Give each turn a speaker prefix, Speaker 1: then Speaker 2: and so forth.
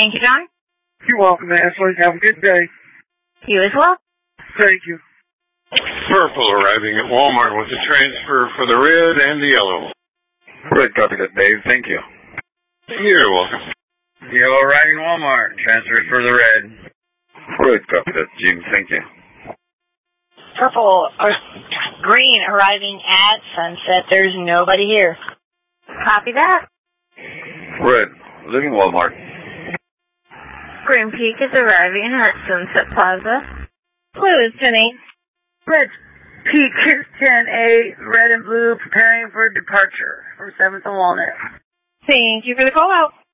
Speaker 1: Thank you, John.
Speaker 2: You're welcome, Ashley. Have a good day.
Speaker 1: You as well.
Speaker 2: Thank you.
Speaker 3: Purple arriving at Walmart with a transfer for the red and the yellow.
Speaker 4: Red, copy that, Dave. Thank you.
Speaker 3: You're welcome.
Speaker 4: Yellow arriving at Walmart. Transfer for the red. Red, copy that, Jim. Thank you.
Speaker 1: Green arriving at Sunset. There's nobody here. Copy that.
Speaker 4: Red, leaving Walmart.
Speaker 1: Green Peak is arriving at Sunset Plaza. Blue is 10-8.
Speaker 2: Red Peak is 10-8. Red and blue preparing for departure from 7th and Walnut.
Speaker 1: Thank you for the call out.